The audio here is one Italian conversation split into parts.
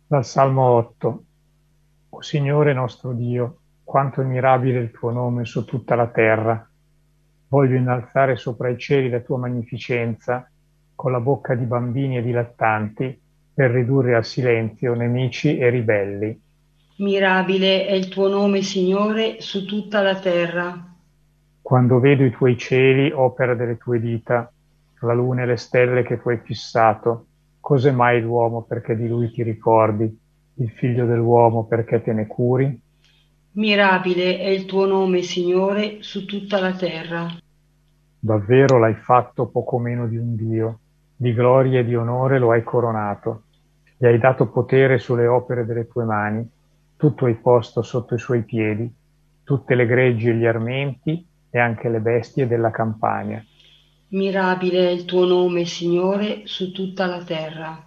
Dal Salmo 8. O Signore nostro Dio, quanto è mirabile il tuo nome su tutta la terra. Voglio innalzare sopra i cieli la tua magnificenza, con la bocca di bambini e di lattanti, per ridurre al silenzio nemici e ribelli. Mirabile è il tuo nome, Signore, su tutta la terra. Quando vedo i tuoi cieli, opera delle tue dita, la luna e le stelle che tu hai fissato, cos'è mai l'uomo perché di lui ti ricordi, il figlio dell'uomo perché te ne curi? Mirabile è il tuo nome, Signore, su tutta la terra. Davvero l'hai fatto poco meno di un dio, di gloria e di onore lo hai coronato, gli hai dato potere sulle opere delle tue mani, tutto hai posto sotto i suoi piedi, tutte le greggi e gli armenti e anche le bestie della campagna. Mirabile è il tuo nome, Signore, su tutta la terra.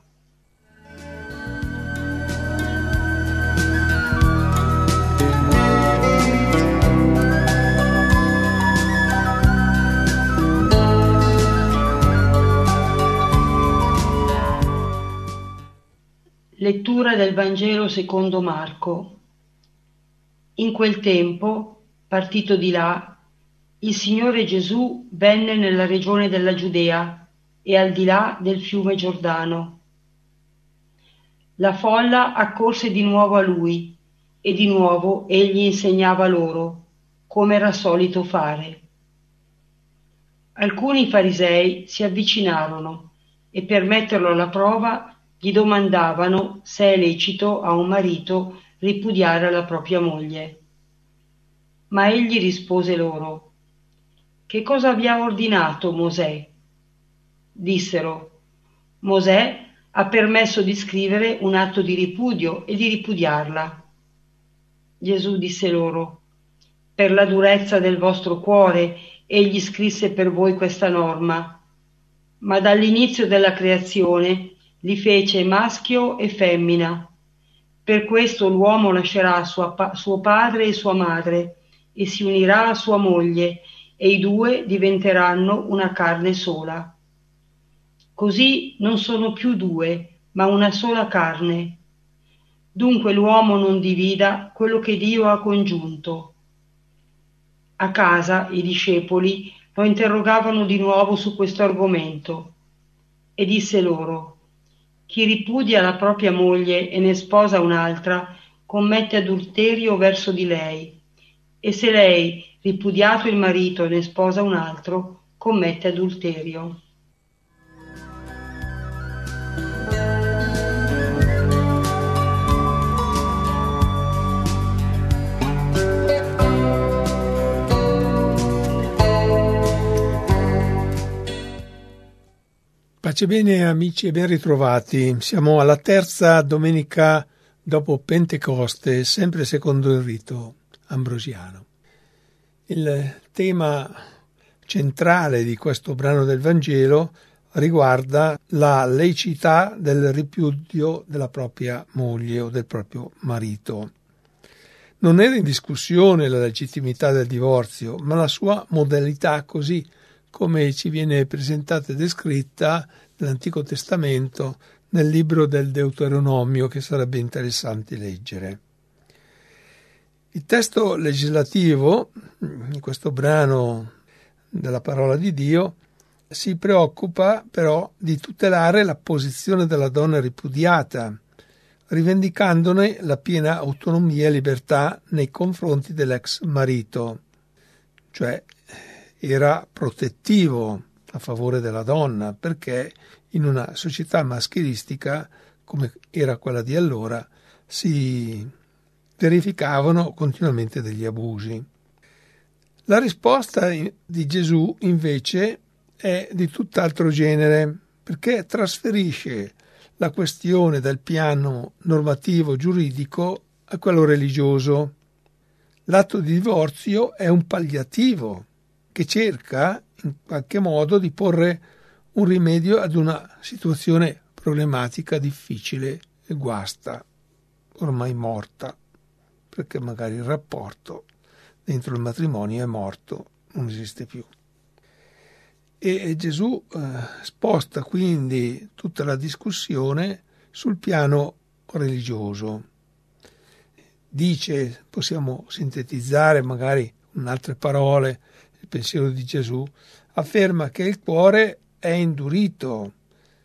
Lettura del Vangelo secondo Marco. In quel tempo, partito di là, il Signore Gesù venne nella regione della Giudea e al di là del fiume Giordano. La folla accorse di nuovo a lui e di nuovo egli insegnava loro, come era solito fare. Alcuni farisei si avvicinarono e per metterlo alla prova gli domandavano se è lecito a un marito ripudiare la propria moglie. Ma egli rispose loro: Che cosa vi ha ordinato Mosè? Dissero: Mosè ha permesso di scrivere un atto di ripudio e di ripudiarla. Gesù disse loro: Per la durezza del vostro cuore egli scrisse per voi questa norma, ma dall'inizio della creazione li fece maschio e femmina. Per questo l'uomo lascerà suo padre e sua madre e si unirà a sua moglie e i due diventeranno una carne sola. Così non sono più due, ma una sola carne. Dunque l'uomo non divida quello che Dio ha congiunto. A casa i discepoli lo interrogavano di nuovo su questo argomento e disse loro: Chi ripudia la propria moglie e ne sposa un'altra commette adulterio verso di lei, e se lei, ripudiato il marito, ne sposa un altro, commette adulterio. Pace bene amici e ben ritrovati. Siamo alla terza domenica dopo Pentecoste, sempre secondo il rito ambrosiano. Il tema centrale di questo brano del Vangelo riguarda la laicità del ripudio della propria moglie o del proprio marito. Non era in discussione la legittimità del divorzio, ma la sua modalità, così come ci viene presentata e descritta nell'Antico Testamento nel libro del Deuteronomio, che sarebbe interessante leggere. Il testo legislativo, in questo brano della parola di Dio, si preoccupa però di tutelare la posizione della donna ripudiata, rivendicandone la piena autonomia e libertà nei confronti dell'ex marito, cioè era protettivo a favore della donna, perché in una società maschilistica come era quella di allora si verificavano continuamente degli abusi. La risposta di Gesù invece è di tutt'altro genere, perché trasferisce la questione dal piano normativo giuridico a quello religioso. L'atto di divorzio è un palliativo che cerca in qualche modo di porre un rimedio ad una situazione problematica, difficile e guasta, ormai morta, perché magari il rapporto dentro il matrimonio è morto, non esiste più. E Gesù sposta quindi tutta la discussione sul piano religioso. Dice, possiamo sintetizzare magari in altre parole il pensiero di Gesù, afferma che il cuore è indurito,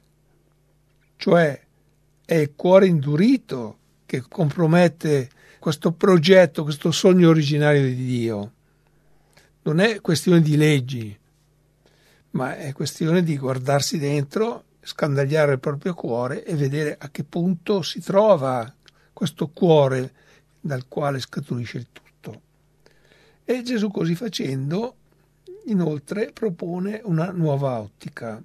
cioè è il cuore indurito che compromette questo progetto, questo sogno originario di Dio. Non è questione di leggi, ma è questione di guardarsi dentro, scandagliare il proprio cuore e vedere a che punto si trova questo cuore dal quale scaturisce il tutto. E Gesù, così facendo, inoltre propone una nuova ottica.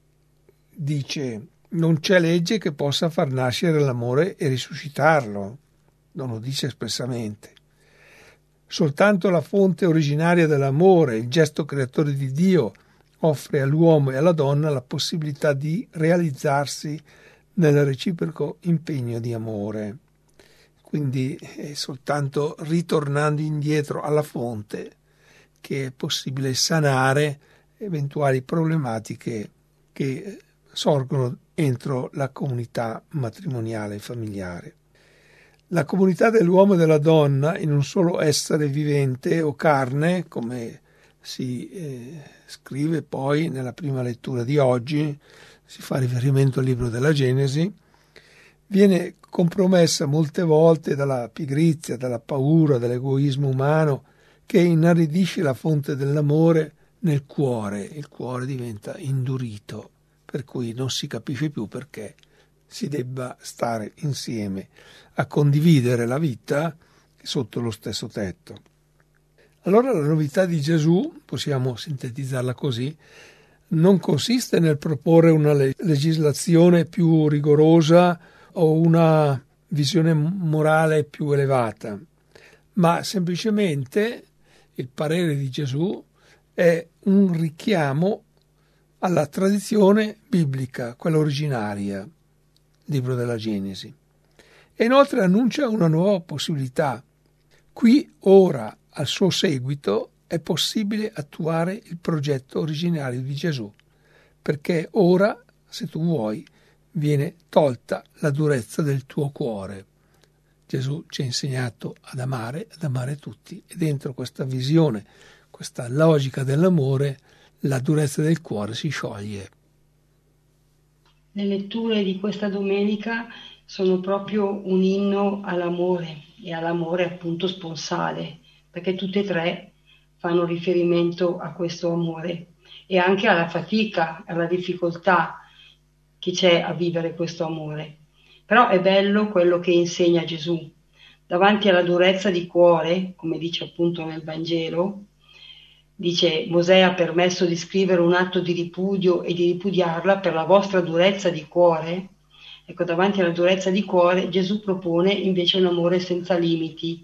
Dice: non c'è legge che possa far nascere l'amore e risuscitarlo. Non lo dice espressamente. Soltanto la fonte originaria dell'amore, il gesto creatore di Dio, offre all'uomo e alla donna la possibilità di realizzarsi nel reciproco impegno di amore. Quindi è soltanto ritornando indietro alla fonte che è possibile sanare eventuali problematiche che sorgono entro la comunità matrimoniale e familiare. La comunità dell'uomo e della donna in un solo essere vivente o carne, come si scrive poi nella prima lettura di oggi, si fa riferimento al libro della Genesi, viene compromessa molte volte dalla pigrizia, dalla paura, dall'egoismo umano che inaridisce la fonte dell'amore nel cuore. Il cuore diventa indurito, per cui non si capisce più perché si debba stare insieme a condividere la vita sotto lo stesso tetto. Allora la novità di Gesù, possiamo sintetizzarla così, non consiste nel proporre una legislazione più rigorosa o una visione morale più elevata, ma semplicemente il parere di Gesù è un richiamo alla tradizione biblica, quella originaria, libro della Genesi. E inoltre annuncia una nuova possibilità. Qui, ora, al suo seguito, è possibile attuare il progetto originario di Gesù, perché ora, se tu vuoi, viene tolta la durezza del tuo cuore. Gesù ci ha insegnato ad amare tutti, e dentro questa visione, questa logica dell'amore, la durezza del cuore si scioglie. Le letture di questa domenica sono proprio un inno all'amore e all'amore appunto sponsale, perché tutte e tre fanno riferimento a questo amore e anche alla fatica, alla difficoltà che c'è a vivere questo amore. Però è bello quello che insegna Gesù. Davanti alla durezza di cuore, come dice appunto nel Vangelo, dice: Mosè ha permesso di scrivere un atto di ripudio e di ripudiarla per la vostra durezza di cuore. Ecco, davanti alla durezza di cuore Gesù propone invece un amore senza limiti.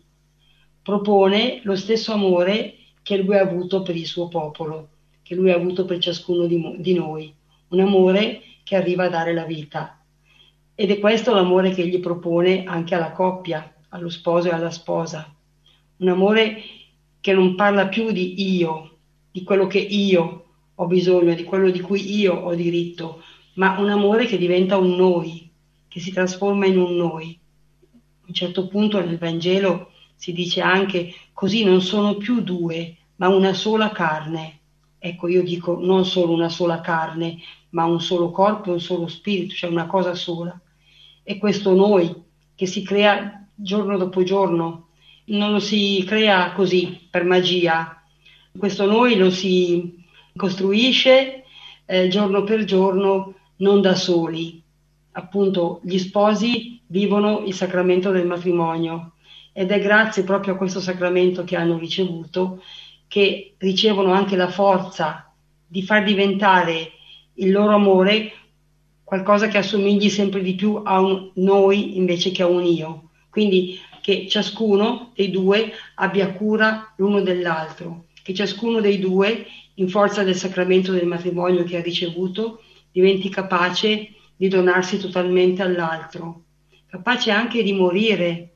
Propone lo stesso amore che lui ha avuto per il suo popolo, che lui ha avuto per ciascuno di noi. Un amore che arriva a dare la vita. Ed è questo l'amore che egli propone anche alla coppia, allo sposo e alla sposa. Un amore che non parla più di io, di quello che io ho bisogno, di quello di cui io ho diritto, ma un amore che diventa un noi, che si trasforma in un noi. A un certo punto nel Vangelo si dice anche: così non sono più due, ma una sola carne. Ecco, io dico non solo una sola carne, ma un solo corpo e un solo spirito, cioè una cosa sola. E questo noi che si crea giorno dopo giorno, non lo si crea così per magia, questo noi lo si costruisce giorno per giorno, non da soli. Appunto, gli sposi vivono il sacramento del matrimonio ed è grazie proprio a questo sacramento che hanno ricevuto che ricevono anche la forza di far diventare il loro amore qualcosa che assomigli sempre di più a un noi invece che a un io. Quindi che ciascuno dei due abbia cura l'uno dell'altro, che ciascuno dei due, in forza del sacramento del matrimonio che ha ricevuto, diventi capace di donarsi totalmente all'altro, capace anche di morire,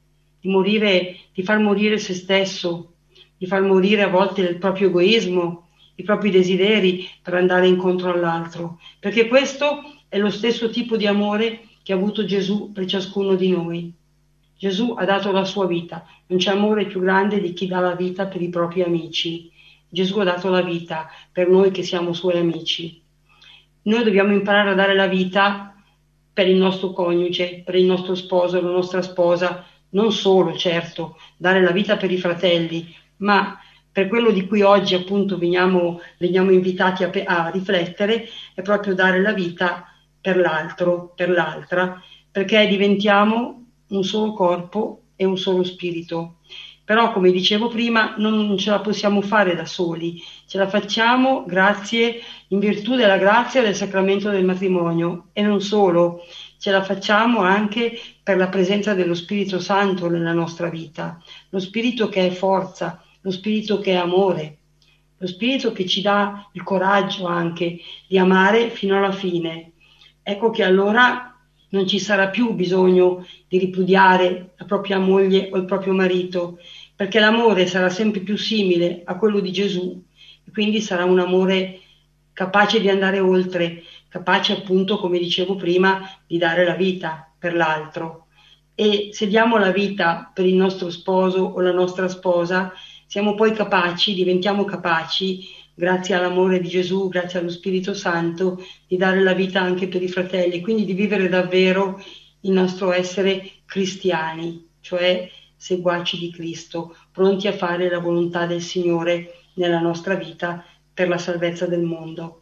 di far morire se stesso, di far morire a volte il proprio egoismo, i propri desideri per andare incontro all'altro, perché questo è lo stesso tipo di amore che ha avuto Gesù per ciascuno di noi. Gesù ha dato la sua vita, non c'è amore più grande di chi dà la vita per i propri amici. Gesù ha dato la vita per noi che siamo suoi amici. Noi dobbiamo imparare a dare la vita per il nostro coniuge, per il nostro sposo, la nostra sposa, non solo, certo, dare la vita per i fratelli, ma per quello di cui oggi appunto veniamo invitati a riflettere, è proprio dare la vita per l'altro, per l'altra, perché diventiamo un solo corpo e un solo spirito. Però, come dicevo prima, non ce la possiamo fare da soli, ce la facciamo grazie, in virtù della grazia del sacramento del matrimonio, e non solo, ce la facciamo anche per la presenza dello Spirito Santo nella nostra vita, lo Spirito che è forza, lo Spirito che è amore, lo Spirito che ci dà il coraggio anche di amare fino alla fine. Ecco che allora non ci sarà più bisogno di ripudiare la propria moglie o il proprio marito, perché l'amore sarà sempre più simile a quello di Gesù e quindi sarà un amore capace di andare oltre, capace appunto, come dicevo prima, di dare la vita per l'altro. E se diamo la vita per il nostro sposo o la nostra sposa, siamo poi capaci, diventiamo capaci, grazie all'amore di Gesù, grazie allo Spirito Santo, di dare la vita anche per i fratelli, quindi di vivere davvero il nostro essere cristiani, cioè seguaci di Cristo, pronti a fare la volontà del Signore nella nostra vita per la salvezza del mondo.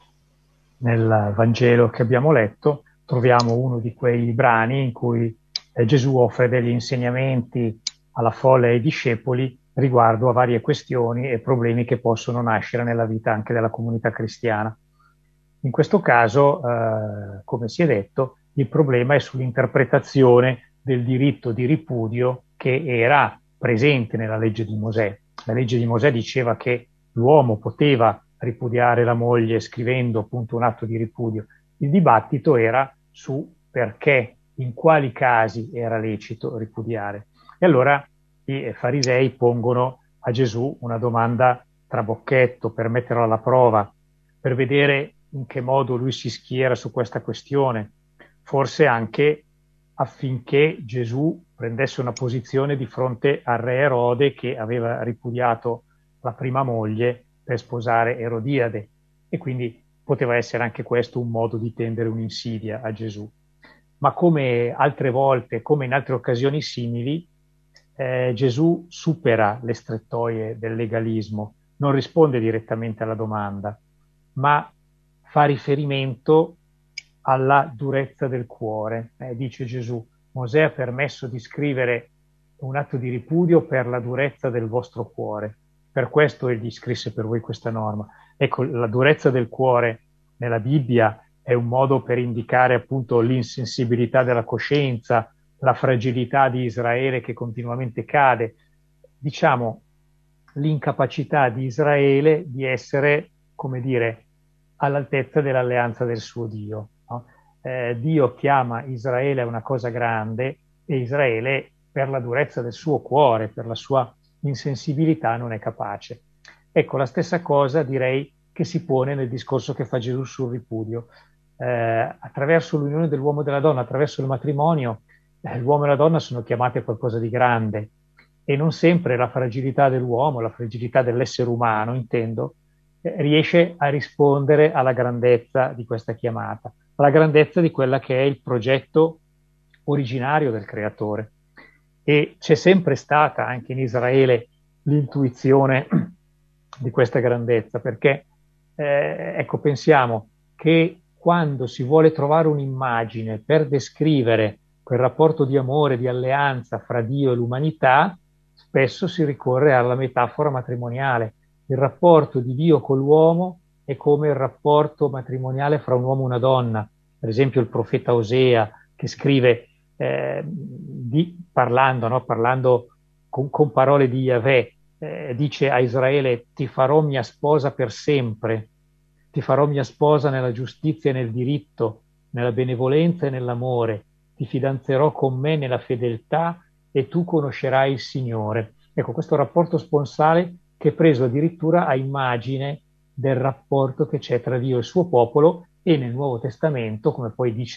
Nel Vangelo che abbiamo letto troviamo uno di quei brani in cui Gesù offre degli insegnamenti alla folla e ai discepoli riguardo a varie questioni e problemi che possono nascere nella vita anche della comunità cristiana. In questo caso, come si è detto, il problema è sull'interpretazione del diritto di ripudio che era presente nella legge di Mosè. La legge di Mosè diceva che l'uomo poteva ripudiare la moglie scrivendo appunto un atto di ripudio. Il dibattito era su perché, in quali casi era lecito ripudiare. E allora i farisei pongono a Gesù una domanda trabocchetto per metterlo alla prova, per vedere in che modo lui si schiera su questa questione, forse anche affinché Gesù prendesse una posizione di fronte al re Erode che aveva ripudiato la prima moglie per sposare Erodiade, e quindi poteva essere anche questo un modo di tendere un'insidia a Gesù. Ma come altre volte, come in altre occasioni simili, Gesù supera le strettoie del legalismo, non risponde direttamente alla domanda, ma fa riferimento alla durezza del cuore. Dice Gesù: Mosè ha permesso di scrivere un atto di ripudio per la durezza del vostro cuore. Per questo egli scrisse per voi questa norma. Ecco, la durezza del cuore nella Bibbia è un modo per indicare appunto l'insensibilità della coscienza, la fragilità di Israele che continuamente cade, diciamo l'incapacità di Israele di essere, come dire, all'altezza dell'alleanza del suo Dio. No? Dio chiama Israele a una cosa grande e Israele, per la durezza del suo cuore, per la sua insensibilità, non è capace. Ecco, la stessa cosa direi che si pone nel discorso che fa Gesù sul ripudio. Attraverso l'unione dell'uomo e della donna, attraverso il matrimonio, l'uomo e la donna sono chiamati a qualcosa di grande, e non sempre la fragilità dell'uomo, la fragilità dell'essere umano, intendo, riesce a rispondere alla grandezza di questa chiamata, alla grandezza di quella che è il progetto originario del Creatore. E c'è sempre stata anche in Israele l'intuizione di questa grandezza, perché ecco, pensiamo che quando si vuole trovare un'immagine per descrivere quel rapporto di amore, di alleanza fra Dio e l'umanità, spesso si ricorre alla metafora matrimoniale. Il rapporto di Dio con l'uomo è come il rapporto matrimoniale fra un uomo e una donna. Per esempio il profeta Osea, che scrive parlando con parole di Yahweh, dice a Israele: ti farò mia sposa per sempre, ti farò mia sposa nella giustizia e nel diritto, nella benevolenza e nell'amore, ti fidanzerò con me nella fedeltà e tu conoscerai il Signore. Ecco, questo rapporto sponsale che è preso addirittura a immagine del rapporto che c'è tra Dio e il suo popolo, e nel Nuovo Testamento, come poi dice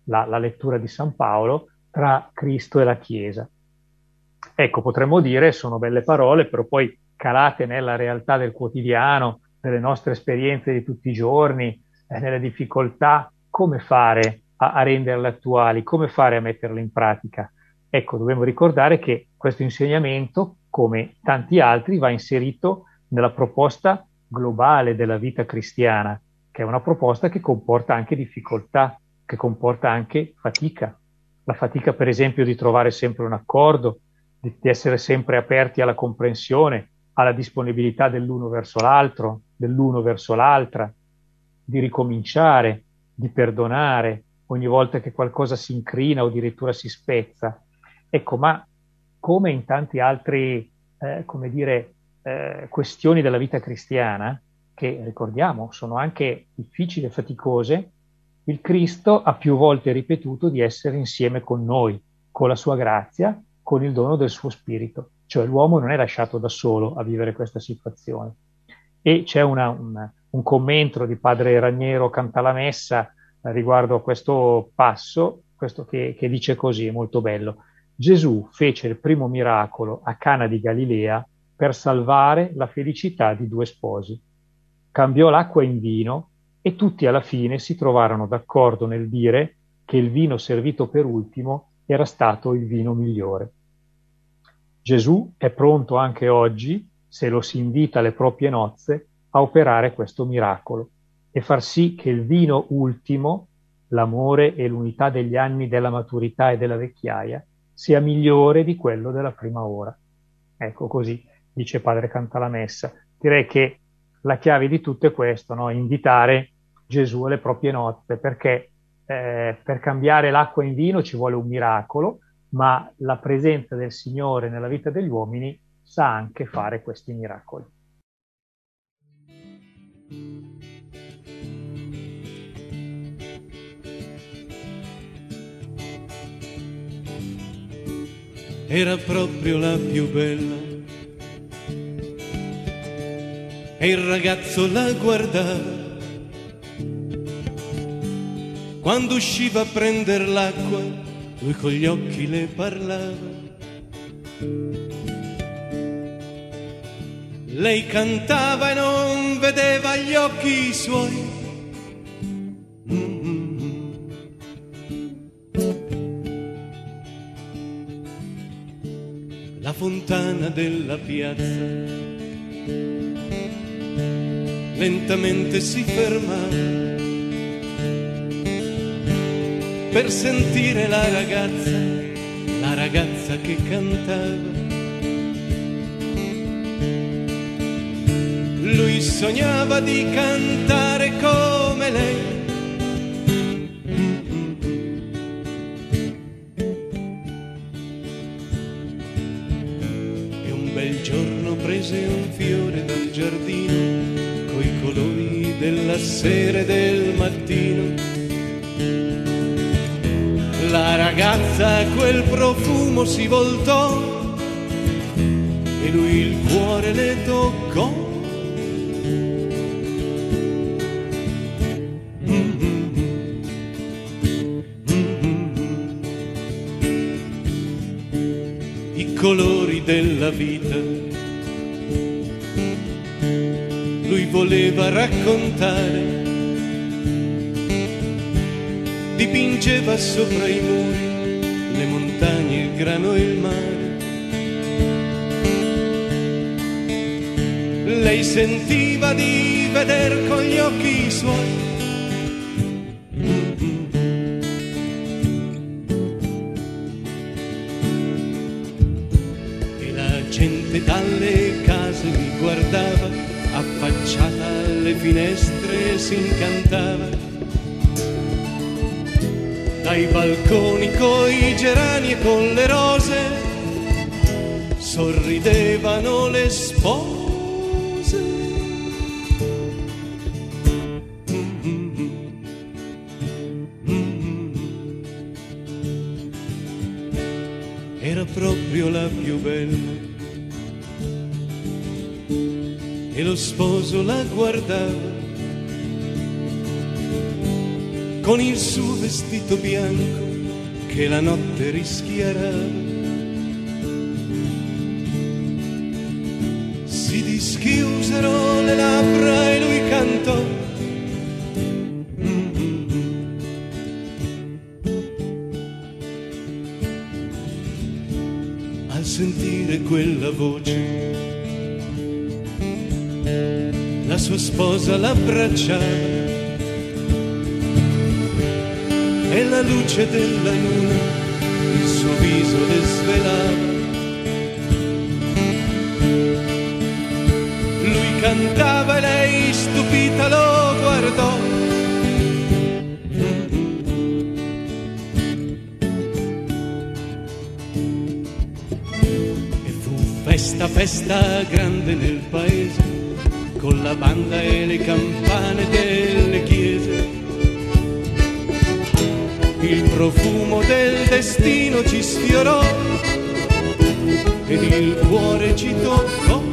la lettura di San Paolo, tra Cristo e la Chiesa. Ecco, potremmo dire, sono belle parole, però poi calate nella realtà del quotidiano, delle nostre esperienze di tutti i giorni, nelle difficoltà, come fare a renderle attuali, come fare a metterle in pratica? Ecco, dobbiamo ricordare che questo insegnamento, come tanti altri, va inserito nella proposta globale della vita cristiana, che è una proposta che comporta anche difficoltà, che comporta anche fatica. La fatica, per esempio, di trovare sempre un accordo, di essere sempre aperti alla comprensione, alla disponibilità dell'uno verso l'altro, dell'uno verso l'altra, di ricominciare, di perdonare ogni volta che qualcosa si incrina o addirittura si spezza. Ecco, ma come in tanti altri, come dire, questioni della vita cristiana, che ricordiamo sono anche difficili e faticose, il Cristo ha più volte ripetuto di essere insieme con noi, con la sua grazia, con il dono del suo spirito. Cioè l'uomo non è lasciato da solo a vivere questa situazione. E c'è un commento di padre Raniero Cantalamessa riguardo a questo passo, questo che dice così, è molto bello. Gesù fece il primo miracolo a Cana di Galilea per salvare la felicità di due sposi. Cambiò l'acqua in vino e tutti alla fine si trovarono d'accordo nel dire che il vino servito per ultimo era stato il vino migliore. Gesù è pronto anche oggi, se lo si invita alle proprie nozze, a operare questo miracolo e far sì che il vino ultimo, l'amore e l'unità degli anni della maturità e della vecchiaia, sia migliore di quello della prima ora. Ecco, così dice padre Cantalamessa. Direi che la chiave di tutto è questo, no? Invitare Gesù alle proprie nozze, perché per cambiare l'acqua in vino ci vuole un miracolo, ma la presenza del Signore nella vita degli uomini sa anche fare questi miracoli. Era proprio la più bella e il ragazzo la guardava. Quando usciva a prendere l'acqua, lui con gli occhi le parlava. Lei cantava e non vedeva gli occhi suoi. La fontana della piazza lentamente si fermava per sentire la ragazza che cantava. Lui sognava di cantare come lei. E un bel giorno prese un fiore dal giardino coi colori della sera e del mattino. La ragazza a quel profumo si voltò e lui il cuore le toccò. I colori della vita lui voleva raccontare. Dipingeva sopra i muri le montagne, il grano e il mare. Lei sentiva di veder con gli occhi suoi. E la gente dalle case li guardava, affacciata alle finestre si incantava. Dai balconi coi gerani e con le rose sorridevano le spose. Era proprio la più bella e lo sposo la guardava. con il suo vestito bianco che la notte rischierà. Si dischiusero le labbra e lui cantò. Al sentire quella voce, la sua sposa l'abbracciava e la luce della luna il suo viso le svelava. Lui cantava e lei stupita lo guardò. E fu festa grande nel paese, con la banda e le campane delle chiese. Il profumo del destino ci sfiorò ed il cuore ci toccò.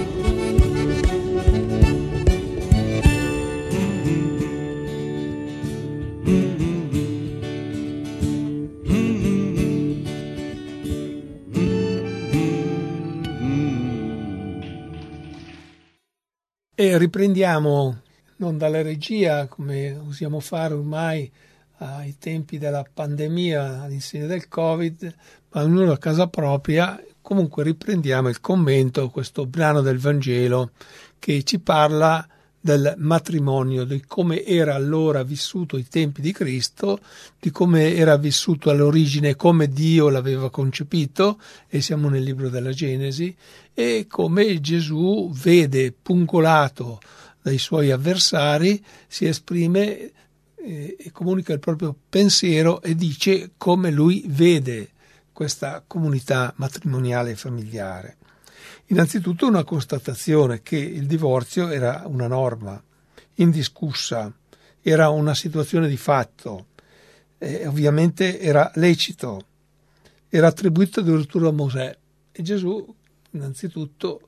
E riprendiamo non dalla regia, come usiamo fare ormai ai tempi della pandemia, all'insegna del Covid, ma ognuno a casa propria. Comunque riprendiamo il commento, questo brano del Vangelo che ci parla del matrimonio, di come era allora vissuto ai tempi di Cristo, di come era vissuto all'origine, come Dio l'aveva concepito, e siamo nel libro della Genesi, e come Gesù vede pungolato dai suoi avversari, si esprime e comunica il proprio pensiero e dice come lui vede questa comunità matrimoniale e familiare. Innanzitutto una constatazione che il divorzio era una norma indiscussa, era una situazione di fatto, ovviamente era lecito, era attribuito addirittura a Mosè, e Gesù innanzitutto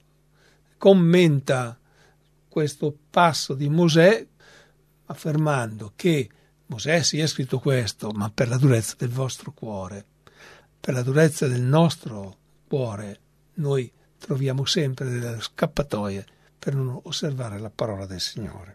commenta questo passo di Mosè affermando che Mosè si è scritto questo, ma per la durezza del vostro cuore, per la durezza del nostro cuore, noi troviamo sempre delle scappatoie per non osservare la parola del Signore.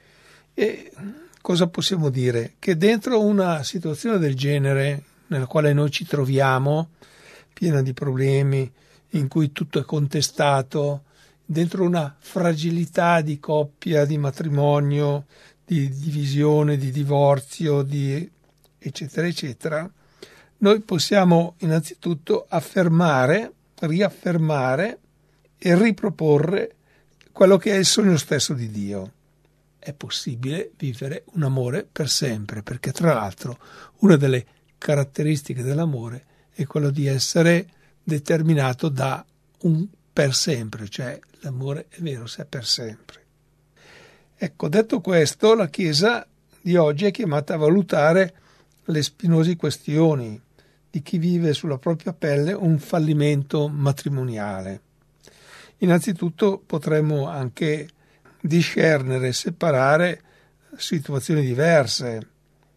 E cosa possiamo dire? Che dentro una situazione del genere, nella quale noi ci troviamo, piena di problemi, in cui tutto è contestato, dentro una fragilità di coppia, di matrimonio, di divisione, di divorzio, di eccetera, eccetera, noi possiamo innanzitutto affermare, riaffermare e riproporre quello che è il sogno stesso di Dio. È possibile vivere un amore per sempre, perché tra l'altro una delle caratteristiche dell'amore è quello di essere determinato da un per sempre, cioè l'amore è vero se è per sempre. Ecco, detto questo, la Chiesa di oggi è chiamata a valutare le spinose questioni di chi vive sulla propria pelle un fallimento matrimoniale. Innanzitutto potremmo anche discernere, separare situazioni diverse,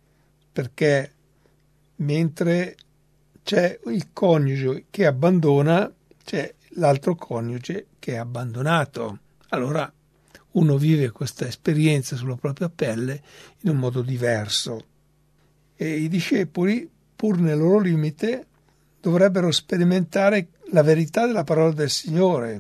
perché mentre c'è il coniuge che abbandona, c'è l'altro coniuge che è abbandonato. Allora uno vive questa esperienza sulla propria pelle in un modo diverso. E i discepoli, pur nel loro limite, dovrebbero sperimentare la verità della parola del Signore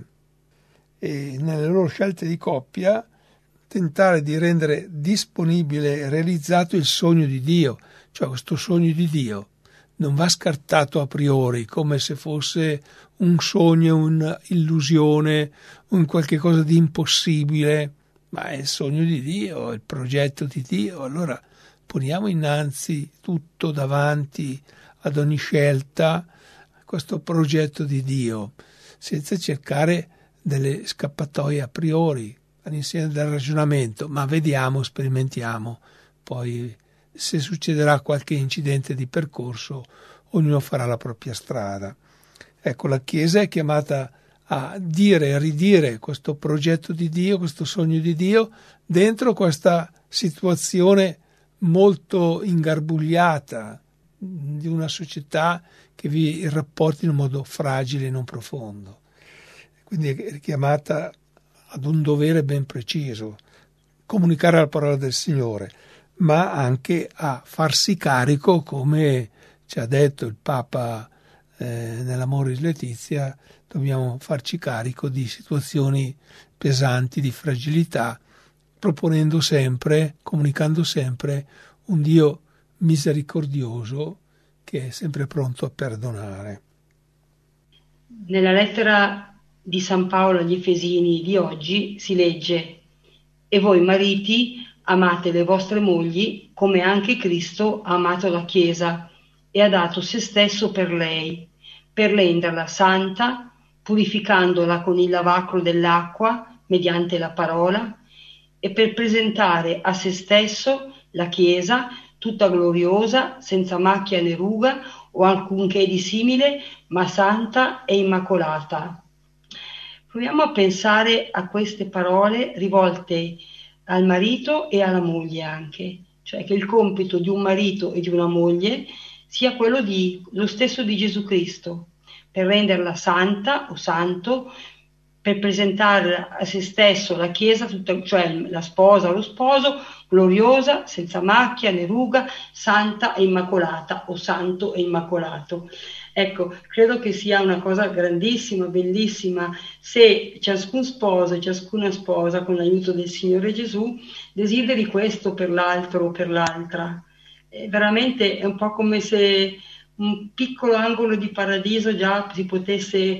e nelle loro scelte di coppia tentare di rendere disponibile e realizzato il sogno di Dio. Cioè questo sogno di Dio non va scartato a priori come se fosse un sogno, un'illusione, un qualche cosa di impossibile, ma è il sogno di Dio, è il progetto di Dio. Allora poniamo innanzi tutto davanti ad ogni scelta questo progetto di Dio, senza cercare delle scappatoie a priori all'insieme del ragionamento, ma vediamo, sperimentiamo, poi se succederà qualche incidente di percorso ognuno farà la propria strada. Ecco, la Chiesa è chiamata a dire e ridire questo progetto di Dio, questo sogno di Dio, dentro questa situazione molto ingarbugliata, di una società che vive i rapporti in un modo fragile e non profondo. Quindi è richiamata ad un dovere ben preciso, comunicare la parola del Signore, ma anche a farsi carico, come ci ha detto il Papa nell'Amoris Laetitia, dobbiamo farci carico di situazioni pesanti, di fragilità, proponendo sempre, comunicando sempre un Dio misericordioso che è sempre pronto a perdonare. Nella lettera di San Paolo agli Efesini di oggi si legge: e voi mariti amate le vostre mogli come anche Cristo ha amato la Chiesa e ha dato se stesso per lei, per renderla santa, purificandola con il lavacro dell'acqua mediante la parola, e per presentare a se stesso la Chiesa tutta gloriosa, senza macchia né ruga o alcunché di simile, ma santa e immacolata. Proviamo a pensare a queste parole rivolte al marito e alla moglie anche, cioè che il compito di un marito e di una moglie sia quello lo stesso di Gesù Cristo, per renderla santa o santo, per presentare a se stesso la Chiesa, tutta, cioè la sposa o lo sposo, gloriosa, senza macchia né ruga, santa e immacolata o santo e immacolato. Ecco, credo che sia una cosa grandissima, bellissima, se ciascun sposo e ciascuna sposa, con l'aiuto del Signore Gesù, desideri questo per l'altro o per l'altra. Veramente è un po' come se un piccolo angolo di paradiso già si potesse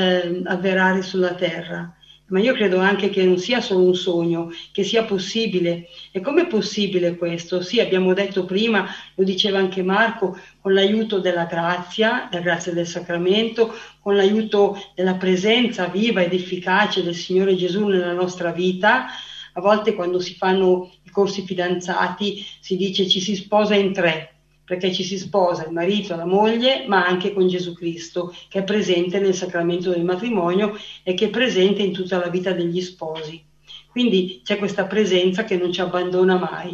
avverare sulla terra. Ma io credo anche che non sia solo un sogno, che sia possibile. E com'è possibile questo? Sì, abbiamo detto prima, lo diceva anche Marco, con l'aiuto della grazia del sacramento, con l'aiuto della presenza viva ed efficace del Signore Gesù nella nostra vita. A volte quando si fanno i corsi fidanzati si dice ci si sposa in tre, perché ci si sposa il marito, la moglie, ma anche con Gesù Cristo, che è presente nel sacramento del matrimonio e che è presente in tutta la vita degli sposi. Quindi c'è questa presenza che non ci abbandona mai.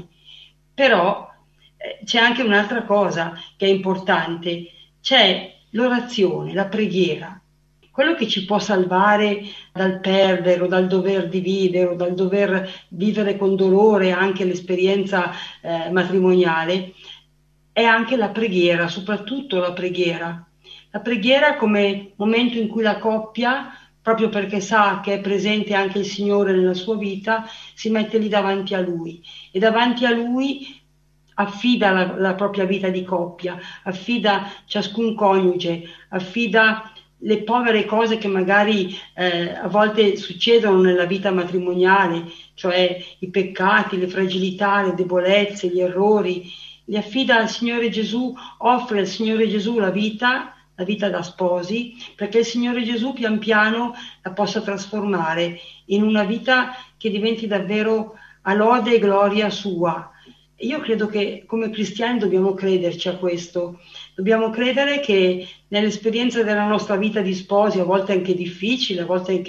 Però c'è anche un'altra cosa che è importante, c'è l'orazione, la preghiera. Quello che ci può salvare dal perdere o dal dover dividere o dal dover vivere con dolore anche l'esperienza matrimoniale è anche la preghiera, soprattutto la preghiera. La preghiera come momento in cui la coppia, proprio perché sa che è presente anche il Signore nella sua vita, si mette lì davanti a Lui e davanti a Lui affida la propria vita di coppia, affida ciascun coniuge, affida le povere cose che magari a volte succedono nella vita matrimoniale, cioè i peccati, le fragilità, le debolezze, gli errori, li affida al Signore Gesù, offre al Signore Gesù la vita da sposi, perché il Signore Gesù pian piano la possa trasformare in una vita che diventi davvero a lode e gloria sua. E io credo che come cristiani dobbiamo crederci a questo, dobbiamo credere che nell'esperienza della nostra vita di sposi, a volte anche difficile, a volte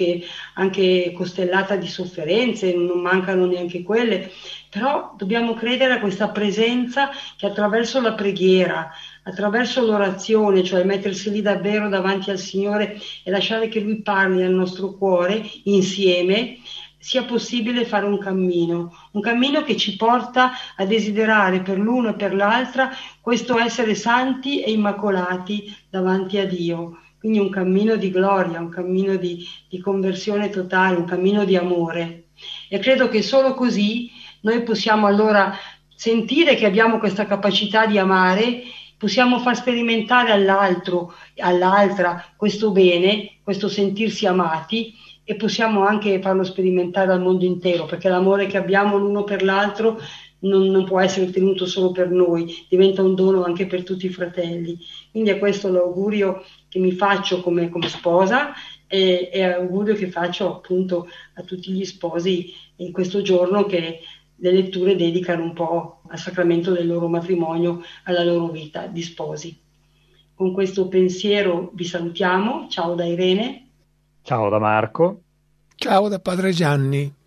anche costellata di sofferenze, non mancano neanche quelle, però dobbiamo credere a questa presenza che attraverso la preghiera, attraverso l'orazione, cioè mettersi lì davvero davanti al Signore e lasciare che Lui parli al nostro cuore insieme, sia possibile fare un cammino che ci porta a desiderare per l'uno e per l'altra questo essere santi e immacolati davanti a Dio. Quindi un cammino di gloria, un cammino di conversione totale, un cammino di amore. E credo che solo così noi possiamo allora sentire che abbiamo questa capacità di amare, possiamo far sperimentare all'altro, all'altra questo bene, questo sentirsi amati, e possiamo anche farlo sperimentare al mondo intero, perché l'amore che abbiamo l'uno per l'altro non può essere ottenuto solo per noi, diventa un dono anche per tutti i fratelli. Quindi è questo l'augurio che mi faccio come sposa e augurio che faccio appunto a tutti gli sposi in questo giorno che le letture dedicano un po' al sacramento del loro matrimonio, alla loro vita di sposi. Con questo pensiero vi salutiamo, ciao da Irene. Ciao da Marco. Ciao da Padre Gianni.